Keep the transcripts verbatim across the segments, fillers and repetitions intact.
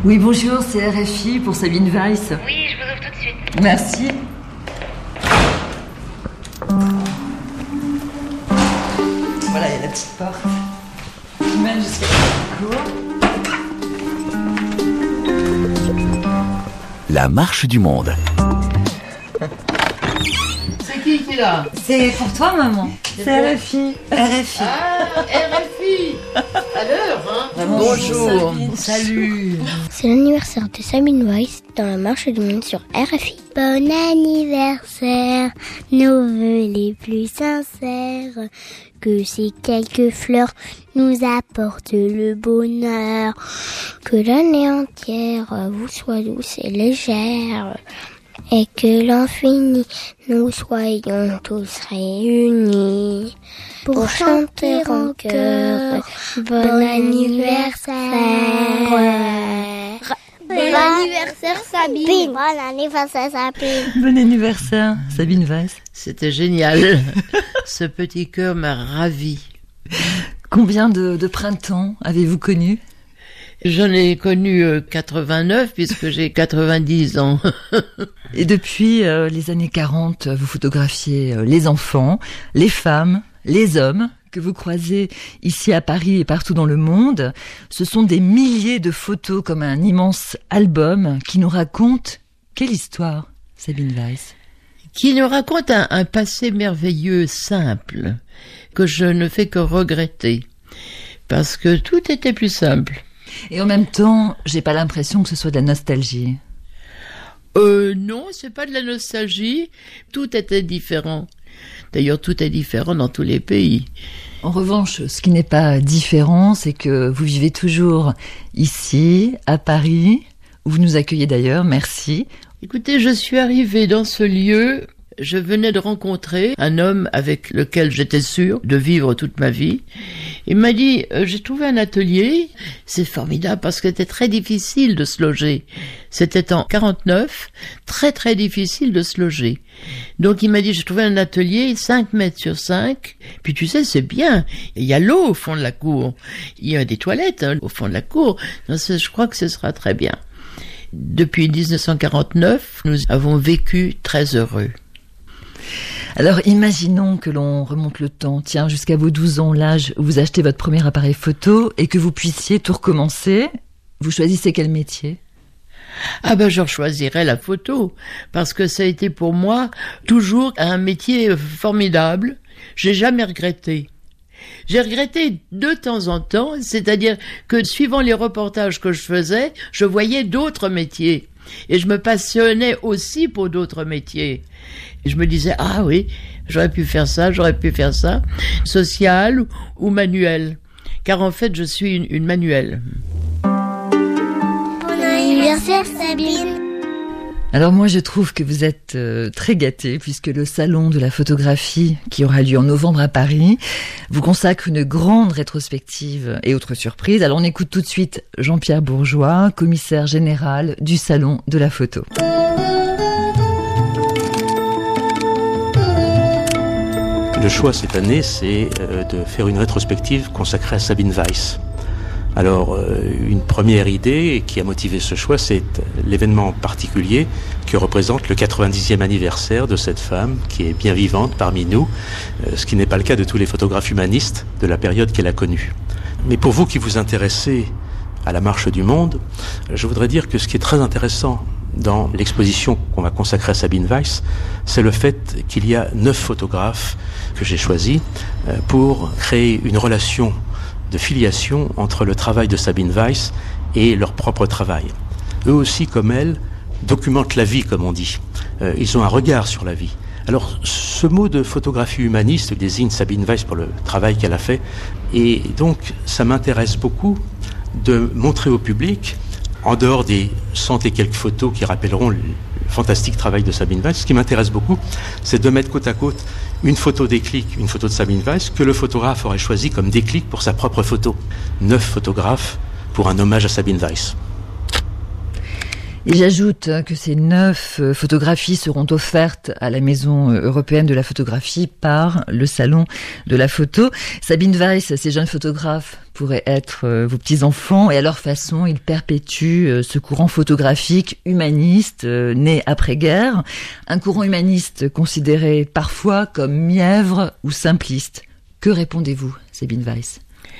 Oui, bonjour, c'est R F I pour Sabine Weiss. Oui, je vous ouvre tout de suite. Merci. Voilà, il y a la petite porte qui mène jusqu'à la cour. La marche du monde. C'est qui qui est là? C'est pour toi, maman. C'est R F I. R F I. Ah, R F I. À l'heure, hein? Vraiment, bonjour. Sabine. Salut. C'est l'anniversaire de Sabine Weiss dans la marche du monde sur R F I. Bon anniversaire, nos vœux les plus sincères. Que ces quelques fleurs nous apportent le bonheur. Que l'année entière vous soit douce et légère. Et que l'infini, nous soyons tous réunis. Pour chanter en chœur, bon anniversaire. Bon anniversaire Sabine. Bon anniversaire Sabine. Bon anniversaire, Sabine Weiss. C'était génial. Ce petit cœur m'a ravie. Combien de, de printemps avez-vous connu? J'en ai connu euh, quatre-vingt-neuf puisque j'ai quatre-vingt-dix ans. Et depuis euh, les années quarante, vous photographiez euh, les enfants, les femmes, les hommes que vous croisez ici à Paris et partout dans le monde. Ce sont des milliers de photos comme un immense album qui nous raconte quelle histoire, Sabine Weiss? Qui nous raconte un, un passé merveilleux, simple, que je ne fais que regretter, parce que tout était plus simple. Et en même temps, j'ai pas l'impression que ce soit de la nostalgie. Euh, non, c'est pas de la nostalgie. Tout était différent. D'ailleurs, tout est différent dans tous les pays. En revanche, ce qui n'est pas différent, c'est que vous vivez toujours ici, à Paris, où vous nous accueillez d'ailleurs, merci. Écoutez, je suis arrivée dans ce lieu, je venais de rencontrer un homme avec lequel j'étais sûre de vivre toute ma vie. Il m'a dit, euh, j'ai trouvé un atelier, c'est formidable parce que c'était très difficile de se loger. C'était en quarante-neuf, très très difficile de se loger. Donc il m'a dit, j'ai trouvé un atelier, cinq mètres sur cinq, puis tu sais, c'est bien, il y a l'eau au fond de la cour, il y a des toilettes hein, au fond de la cour, donc, je crois que ce sera très bien. Depuis dix-neuf cent quarante-neuf, nous avons vécu très heureux. Alors imaginons que l'on remonte le temps, tiens, jusqu'à vos douze ans, l'âge où vous achetez votre premier appareil photo et que vous puissiez tout recommencer. Vous choisissez quel métier? Ah ben je choisirais la photo, parce que ça a été pour moi toujours un métier formidable. J'ai jamais regretté. J'ai regretté de temps en temps, c'est-à-dire que suivant les reportages que je faisais, je voyais d'autres métiers. Et je me passionnais aussi pour d'autres métiers. Et je me disais, ah oui, j'aurais pu faire ça, j'aurais pu faire ça, social ou, ou manuel. Car en fait, je suis une, une manuelle. Bon anniversaire Sabine. Alors moi je trouve que vous êtes euh, très gâtés puisque le salon de la photographie qui aura lieu en novembre à Paris vous consacre une grande rétrospective et autres surprises. Alors on écoute tout de suite Jean-Pierre Bourgeois, commissaire général du salon de la photo. Le choix cette année, c'est euh, de faire une rétrospective consacrée à Sabine Weiss. Alors, euh, une première idée qui a motivé ce choix, c'est l'événement particulier que représente le quatre-vingt-dixième anniversaire de cette femme qui est bien vivante parmi nous, euh, ce qui n'est pas le cas de tous les photographes humanistes de la période qu'elle a connue. Mais pour vous qui vous intéressez à la marche du monde, je voudrais dire que ce qui est très intéressant dans l'exposition qu'on va consacrer à Sabine Weiss, c'est le fait qu'il y a neuf photographes que j'ai choisis euh, pour créer une relation de filiation entre le travail de Sabine Weiss et leur propre travail. Eux aussi, comme elle, documentent la vie, comme on dit. Euh, ils ont un regard sur la vie. Alors, ce mot de photographie humaniste désigne Sabine Weiss pour le travail qu'elle a fait. Et donc, ça m'intéresse beaucoup de montrer au public, en dehors des cent et quelques photos qui rappelleront le fantastique travail de Sabine Weiss, ce qui m'intéresse beaucoup, c'est de mettre côte à côte une photo déclic, une photo de Sabine Weiss, que le photographe aurait choisi comme déclic pour sa propre photo. Neuf photographes pour un hommage à Sabine Weiss. Et j'ajoute que ces neuf photographies seront offertes à la Maison européenne de la photographie par le Salon de la photo. Sabine Weiss, ces jeunes photographes pourraient être vos petits-enfants et à leur façon, ils perpétuent ce courant photographique humaniste né après-guerre. Un courant humaniste considéré parfois comme mièvre ou simpliste. Que répondez-vous, Sabine Weiss ?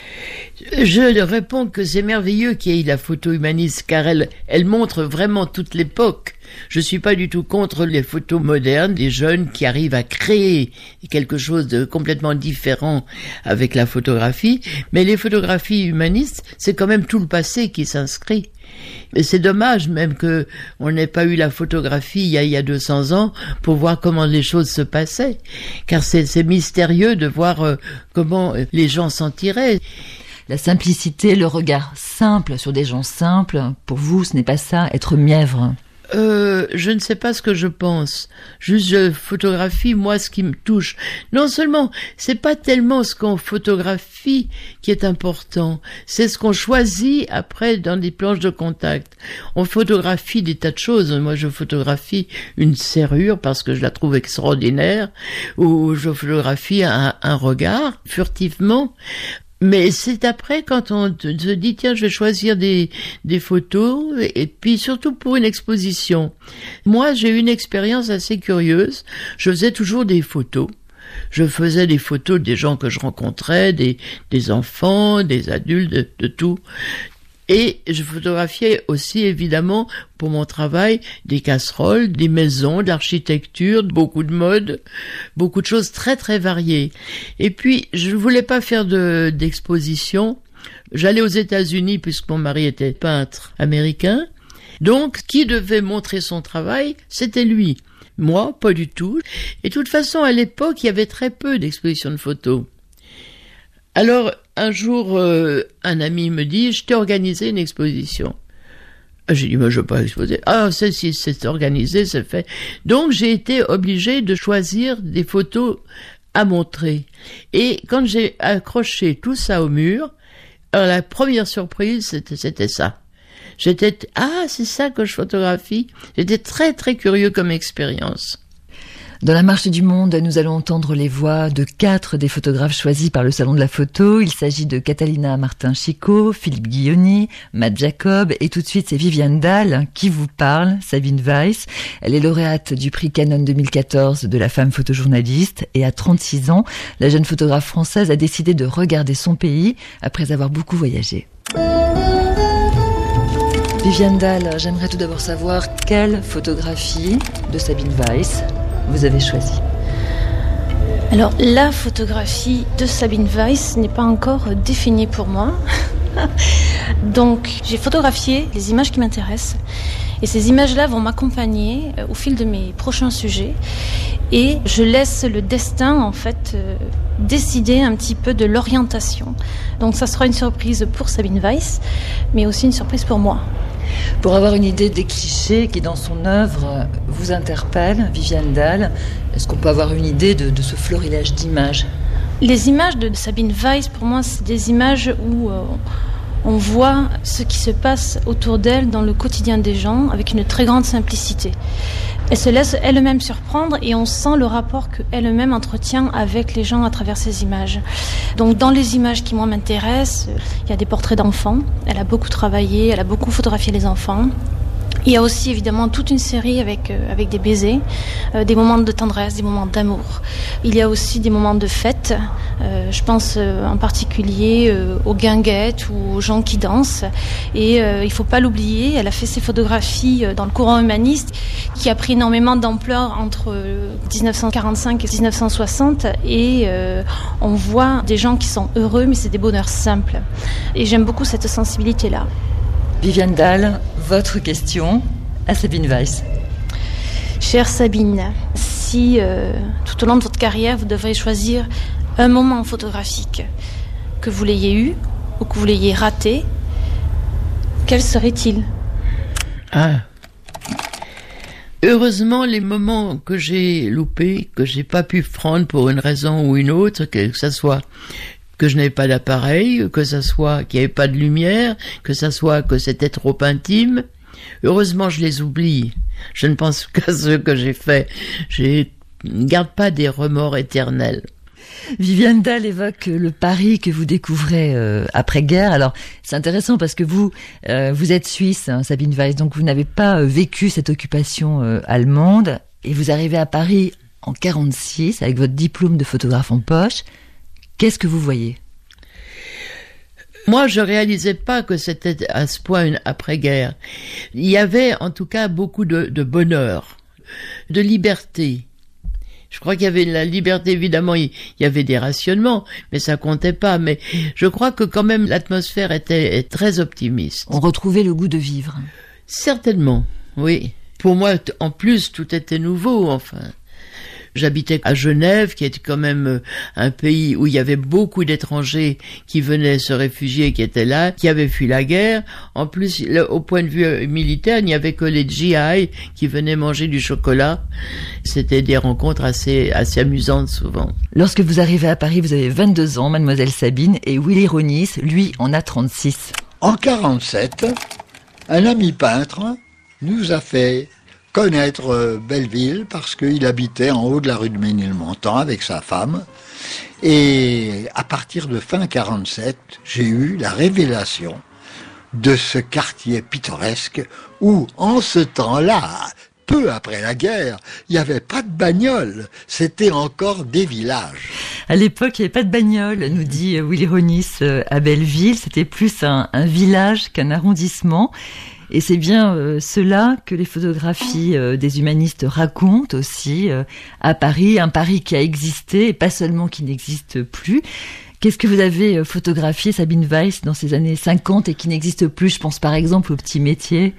Je réponds que c'est merveilleux qu'il y ait la photo humaniste, car elle, elle montre vraiment toute l'époque. Je suis pas du tout contre les photos modernes, des jeunes qui arrivent à créer quelque chose de complètement différent avec la photographie, mais les photographies humanistes, c'est quand même tout le passé qui s'inscrit. Et c'est dommage même que on n'ait pas eu la photographie il y a, il y a deux cents ans pour voir comment les choses se passaient, car c'est, c'est mystérieux de voir euh, comment les gens s'en tiraient. La simplicité, le regard simple sur des gens simples, pour vous, ce n'est pas ça, être mièvre ? Euh, je ne sais pas ce que je pense. Juste, je photographie, moi, ce qui me touche. Non seulement, c'est pas tellement ce qu'on photographie qui est important, c'est ce qu'on choisit après dans des planches de contact. On photographie des tas de choses. Moi, je photographie une serrure parce que je la trouve extraordinaire, ou je photographie un, un regard, furtivement. Mais c'est après quand on se dit tiens je vais choisir des des photos et puis surtout pour une exposition. Moi j'ai eu une expérience assez curieuse. Je faisais toujours des photos. Je faisais des photos des gens que je rencontrais, des des enfants, des adultes, de, de tout. Et je photographiais aussi, évidemment, pour mon travail, des casseroles, des maisons, de l'architecture, beaucoup de mode, beaucoup de choses très très variées. Et puis, je ne voulais pas faire de, d'exposition. J'allais aux États-Unis puisque mon mari était peintre américain. Donc, qui devait montrer son travail, c'était lui. Moi, pas du tout. Et de toute façon, à l'époque, il y avait très peu d'expositions de photos. Alors, un jour, euh, un ami me dit, je t'ai organisé une exposition. J'ai dit, moi, je veux pas exposer. Ah, c'est, si, c'est organisé, c'est fait. Donc, j'ai été obligée de choisir des photos à montrer. Et quand j'ai accroché tout ça au mur, alors la première surprise, c'était, c'était ça. J'étais, ah, c'est ça que je photographie. J'étais très, très curieux comme expérience. Dans la marche du monde, nous allons entendre les voix de quatre des photographes choisis par le Salon de la photo. Il s'agit de Catalina Martin-Chicot, Philippe Guilloni, Matt Jacob et tout de suite c'est Viviane Dahl qui vous parle, Sabine Weiss. Elle est lauréate du prix Canon deux mille quatorze de la femme photojournaliste et à trente-six ans, la jeune photographe française a décidé de regarder son pays après avoir beaucoup voyagé. Viviane Dahl, j'aimerais tout d'abord savoir quelle photographie de Sabine Weiss vous avez choisi. Alors, la photographie de Sabine Weiss n'est pas encore définie pour moi. Donc, j'ai photographié les images qui m'intéressent. Et ces images-là vont m'accompagner au fil de mes prochains sujets. Et je laisse le destin, en fait, euh, décider un petit peu de l'orientation. Donc, ça sera une surprise pour Sabine Weiss, mais aussi une surprise pour moi. Pour avoir une idée des clichés qui, dans son œuvre, vous interpellent, Viviane Dahl, est-ce qu'on peut avoir une idée de, de ce florilège d'images ? Les images de Sabine Weiss, pour moi, c'est des images où euh, on voit ce qui se passe autour d'elle dans le quotidien des gens avec une très grande simplicité. Elle se laisse elle-même surprendre et on sent le rapport qu'elle-même entretient avec les gens à travers ces images. Donc dans les images qui moi m'intéressent, il y a des portraits d'enfants. Elle a beaucoup travaillé, elle a beaucoup photographié les enfants. Il y a aussi évidemment toute une série avec, euh, avec des baisers, euh, des moments de tendresse, des moments d'amour. Il y a aussi des moments de fête. Euh, je pense euh, en particulier euh, aux guinguettes ou aux gens qui dansent. Et euh, il ne faut pas l'oublier, elle a fait ses photographies euh, dans le courant humaniste qui a pris énormément d'ampleur entre euh, dix-neuf cent quarante-cinq et dix-neuf cent soixante. Et euh, on voit des gens qui sont heureux, mais c'est des bonheurs simples. Et j'aime beaucoup cette sensibilité-là. Viviane Dahl, votre question à Sabine Weiss. Chère Sabine, si euh, tout au long de votre carrière, vous devriez choisir un moment photographique, que vous l'ayez eu ou que vous l'ayez raté, quel serait-il ? Ah. Heureusement, les moments que j'ai loupés, que j'ai pas pu prendre pour une raison ou une autre, que ça soit que je n'avais pas d'appareil, que ça soit qu'il n'y avait pas de lumière, que ça soit que c'était trop intime, Heureusement, je les oublie. Je ne pense qu'à ceux que j'ai faits. Je ne garde pas des remords éternels. Viviane Dalle évoque le Paris que vous découvrez euh, après-guerre. Alors, c'est intéressant parce que vous, euh, vous êtes suisse, hein, Sabine Weiss, donc vous n'avez pas euh, vécu cette occupation euh, allemande et vous arrivez à Paris en quarante-six avec votre diplôme de photographe en poche. Qu'est-ce que vous voyez ? Moi, je réalisais pas que c'était à ce point une après-guerre. Il y avait, en tout cas, beaucoup de, de bonheur, de liberté. Je crois qu'il y avait la liberté, évidemment, il y avait des rationnements, mais ça comptait pas. Mais je crois que quand même l'atmosphère était très optimiste. On retrouvait le goût de vivre. Certainement, oui. Pour moi, en plus, tout était nouveau, enfin. J'habitais à Genève, qui était quand même un pays où il y avait beaucoup d'étrangers qui venaient se réfugier, qui étaient là, qui avaient fui la guerre. En plus, au point de vue militaire, il n'y avait que les G I qui venaient manger du chocolat. C'était des rencontres assez, assez amusantes souvent. Lorsque vous arrivez à Paris, vous avez vingt-deux ans, mademoiselle Sabine, et Willy Ronis, lui, en a trente-six. En quarante-sept, un ami peintre nous a fait connaître Belleville parce qu'il habitait en haut de la rue de Ménilmontant avec sa femme. Et à partir de fin quarante-sept, j'ai eu la révélation de ce quartier pittoresque où, en ce temps-là, peu après la guerre, il n'y avait pas de bagnole, c'était encore des villages. À l'époque, il n'y avait pas de bagnole, nous dit Willy Ronis à Belleville, c'était plus un, un village qu'un arrondissement. Et c'est bien euh, cela que les photographies euh, des humanistes racontent aussi euh, à Paris, un Paris qui a existé et pas seulement qui n'existe plus. Qu'est-ce que vous avez euh, photographié, Sabine Weiss, dans ces années cinquante et qui n'existe plus ? Je pense par exemple aux petits métiers.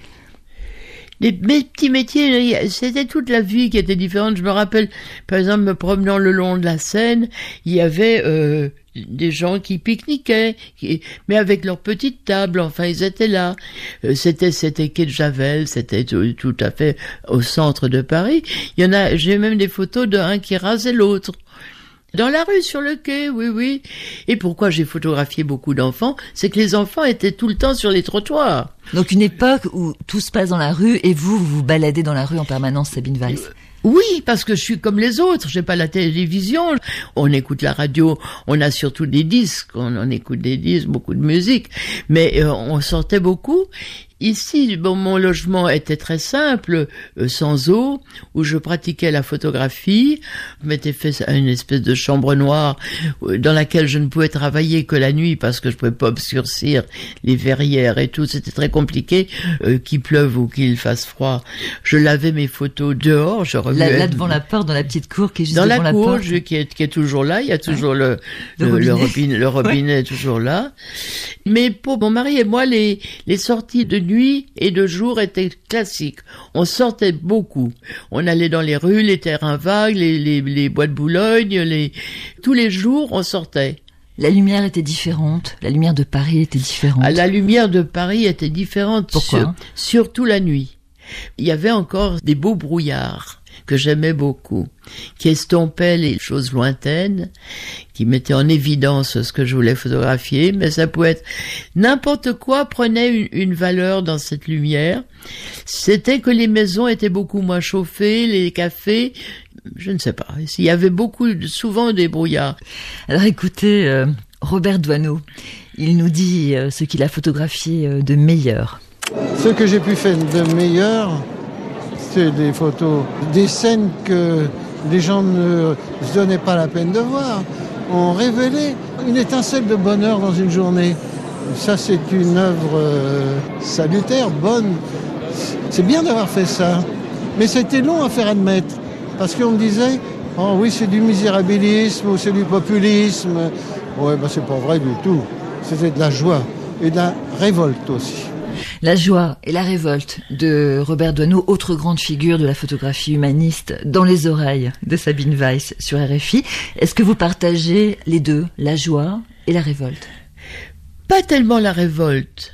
Les petits métiers, c'était toute la vie qui était différente. Je me rappelle, par exemple, me promenant le long de la Seine, il y avait euh, des gens qui pique-niquaient, qui, mais avec leur petite table, enfin, ils étaient là. Euh, c'était, c'était quai de Javel, c'était tout, tout à fait au centre de Paris. Il y en a, j'ai même des photos d'un qui rasait l'autre. Dans la rue, sur le quai, oui, oui. Et pourquoi j'ai photographié beaucoup d'enfants ? C'est que les enfants étaient tout le temps sur les trottoirs. Donc une époque où tout se passe dans la rue et vous, vous vous baladez dans la rue en permanence, Sabine Weiss. Oui, parce que je suis comme les autres, j'ai pas la télévision, on écoute la radio, on a surtout des disques, on, on écoute des disques, beaucoup de musique, mais euh, on sortait beaucoup. Ici, bon, mon logement était très simple, euh, sans eau, où je pratiquais la photographie. Je m'étais fait une espèce de chambre noire euh, dans laquelle je ne pouvais travailler que la nuit parce que je pouvais pas obscurcir les verrières et tout. C'était très compliqué, euh, qu'il pleuve ou qu'il fasse froid. Je lavais mes photos dehors, je remuais. Là, là devant la porte, dans la petite cour qui est juste dans devant la la cour, porte. Je, qui, est, qui est toujours là. Il y a toujours ouais. le, le, le robinet, le robinet, le robinet ouais. est toujours là. Mais pour mon mari et moi, les, les sorties de nuit et de jour étaient classiques. On sortait beaucoup. On allait dans les rues, les terrains vagues, les, les, les bois de Boulogne, les, tous les jours, on sortait. La lumière était différente. La lumière de Paris était différente. Ah, la lumière de Paris était différente. Pourquoi ? sur, surtout la nuit. Il y avait encore des beaux brouillards que j'aimais beaucoup, qui estompaient les choses lointaines, qui mettaient en évidence ce que je voulais photographier, mais ça pouvait être n'importe quoi prenait une, une valeur dans cette lumière. C'était que les maisons étaient beaucoup moins chauffées, les cafés, je ne sais pas. Il y avait beaucoup, souvent des brouillards. Alors écoutez, euh, Robert Doisneau, il nous dit euh, ce qu'il a photographié euh, de meilleur. Ce que j'ai pu faire de meilleur, c'est des photos, des scènes que les gens ne se donnaient pas la peine de voir. On révélait une étincelle de bonheur dans une journée. Ça, c'est une œuvre euh, salutaire, bonne. C'est bien d'avoir fait ça. Mais c'était long à faire admettre. Parce qu'on me disait, oh oui, c'est du misérabilisme ou c'est du populisme. Ouais, ben c'est pas vrai du tout. C'était de la joie et de la révolte aussi. La joie et la révolte de Robert Doisneau, autre grande figure de la photographie humaniste, dans les oreilles de Sabine Weiss sur R F I. Est-ce que vous partagez les deux, la joie et la révolte ? Pas tellement la révolte.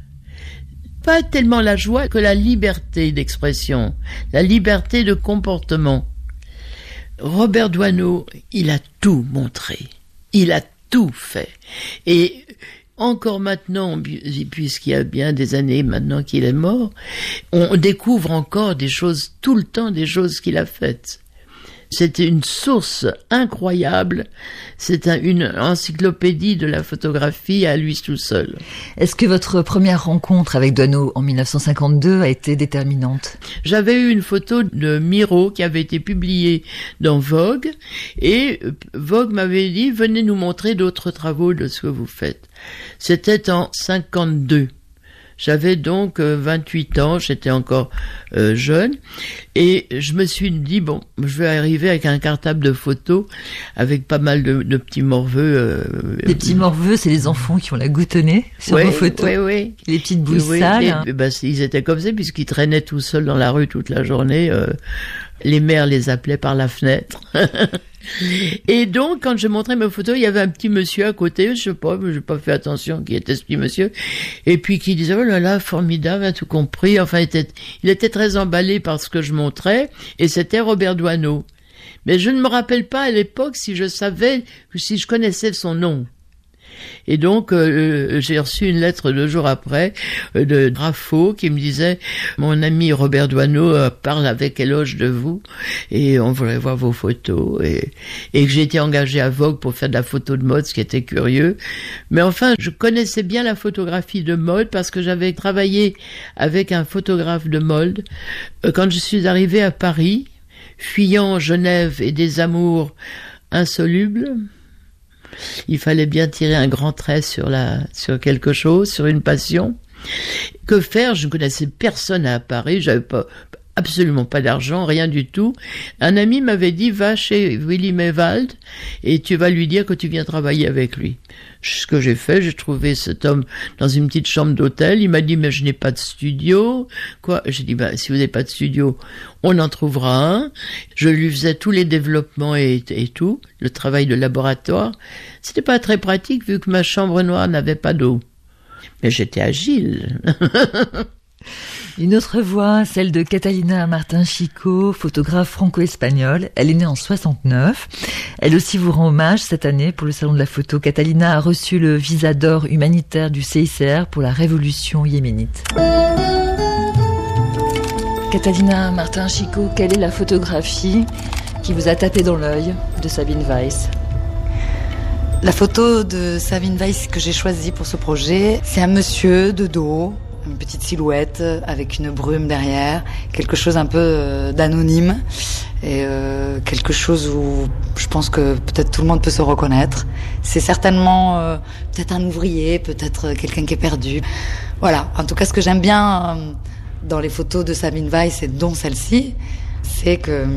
Pas tellement la joie que la liberté d'expression, la liberté de comportement. Robert Doisneau, il a tout montré. Il a tout fait. Et encore maintenant, puisqu'il y a bien des années maintenant qu'il est mort, on découvre encore des choses, tout le temps des choses qu'il a faites. C'était une source incroyable, c'est un, une encyclopédie de la photographie à lui tout seul. Est-ce que votre première rencontre avec Doisneau en mille neuf cent cinquante-deux a été déterminante? J'avais eu une photo de Miro qui avait été publiée dans Vogue, et Vogue m'avait dit « Venez nous montrer d'autres travaux de ce que vous faites ». C'était en cinquante-deux. J'avais donc euh, vingt-huit ans, j'étais encore euh, jeune, et je me suis dit, bon, je vais arriver avec un cartable de photos, avec pas mal de, de petits morveux. Euh, les petits morveux, c'est les enfants qui ont la goutte au nez sur ouais, vos photos. Oui, oui. Les petites boules oui, sales. Et, et, ben, ils étaient comme ça, puisqu'ils traînaient tout seuls dans la rue toute la journée. Euh, les mères les appelaient par la fenêtre. Et donc, quand je montrais mes photos, il y avait un petit monsieur à côté, je sais pas, j'ai pas fait attention qui était ce petit monsieur, et puis qui disait, oh là là, formidable, a tout compris, enfin, il était, il était très emballé par ce que je montrais, et c'était Robert Doisneau. Mais je ne me rappelle pas à l'époque si je savais, si je connaissais son nom. Et donc, euh, j'ai reçu une lettre deux jours après euh, de Grafo qui me disait « Mon ami Robert Doisneau euh, parle avec éloge de vous et on voudrait voir vos photos. » Et, et que j'ai été engagé à Vogue pour faire de la photo de mode, ce qui était curieux. Mais enfin, je connaissais bien la photographie de mode parce que j'avais travaillé avec un photographe de mode. Euh, quand je suis arrivée à Paris, fuyant Genève et des amours insolubles, il fallait bien tirer un grand trait sur la, sur quelque chose, sur une passion. Que faire? Je ne connaissais personne à Paris, j'avais pas, absolument pas d'argent, rien du tout. Un ami m'avait dit, va chez Willy Mewald et tu vas lui dire que tu viens travailler avec lui. Ce que j'ai fait, j'ai trouvé cet homme dans une petite chambre d'hôtel. Il m'a dit, mais je n'ai pas de studio. Quoi? J'ai dit, bah, si vous n'avez pas de studio, on en trouvera un. Je lui faisais tous les développements et, et tout, le travail de laboratoire. C'était pas très pratique vu que ma chambre noire n'avait pas d'eau. Mais j'étais agile. Une autre voix, celle de Catalina Martin-Chico, photographe franco-espagnole. Elle est née en soixante-neuf. Elle aussi vous rend hommage cette année pour le Salon de la photo. Catalina a reçu le visa d'or humanitaire du C I C R pour la révolution yéménite. Catalina Martin-Chico, quelle est la photographie qui vous a tapé dans l'œil de Sabine Weiss? La photo de Sabine Weiss que j'ai choisie pour ce projet, c'est un monsieur de dos, une petite silhouette avec une brume derrière, quelque chose un peu d'anonyme et euh, quelque chose où je pense que peut-être tout le monde peut se reconnaître. C'est certainement euh, peut-être un ouvrier, peut-être quelqu'un qui est perdu. Voilà, en tout cas ce que j'aime bien euh, dans les photos de Sabine Weiss et dont celle-ci, c'est que euh,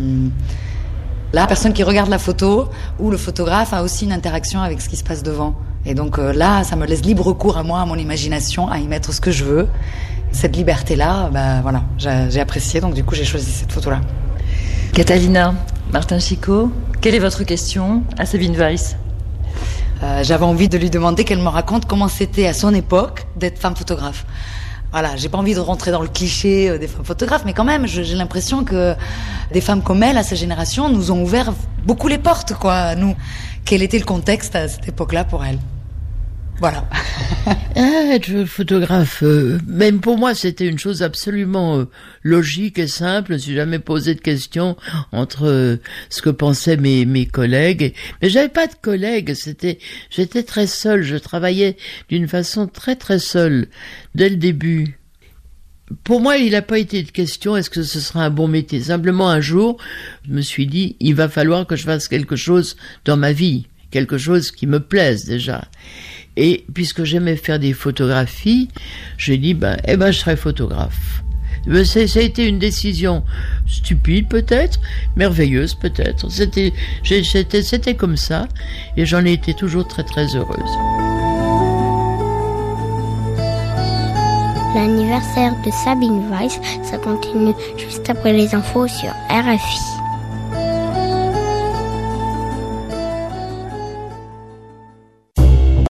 la personne qui regarde la photo ou le photographe a aussi une interaction avec ce qui se passe devant. Et donc euh, là, ça me laisse libre cours à moi, à mon imagination, à y mettre ce que je veux. Cette liberté-là, bah, voilà, j'ai, j'ai apprécié, donc du coup j'ai choisi cette photo-là. Catalina Martin-Chico, quelle est votre question à Sabine Weiss? euh, J'avais envie de lui demander qu'elle me raconte comment c'était à son époque d'être femme photographe. Voilà, j'ai pas envie de rentrer dans le cliché des femmes photographes, mais quand même, j'ai l'impression que des femmes comme elle, à sa génération, nous ont ouvert beaucoup les portes, quoi, nous. Quel était le contexte à cette époque-là pour elle? Voilà. Ah, être photographe, euh, même pour moi, c'était une chose absolument euh, logique et simple. Je ne me suis jamais posé de questions entre euh, ce que pensaient mes mes collègues. Mais j'avais pas de collègues. C'était, j'étais très seule. Je travaillais d'une façon très très seule dès le début. Pour moi, il n'a pas été de question est-ce que ce sera un bon métier. Simplement, un jour, je me suis dit, il va falloir que je fasse quelque chose dans ma vie, quelque chose qui me plaise déjà. Et puisque j'aimais faire des photographies, j'ai dit, ben, eh ben, je serai photographe. Ça, ça a été une décision stupide peut-être, merveilleuse peut-être. C'était, c'était, c'était comme ça, et j'en ai été toujours très très heureuse. L'anniversaire de Sabine Weiss, ça continue juste après les infos sur R F I.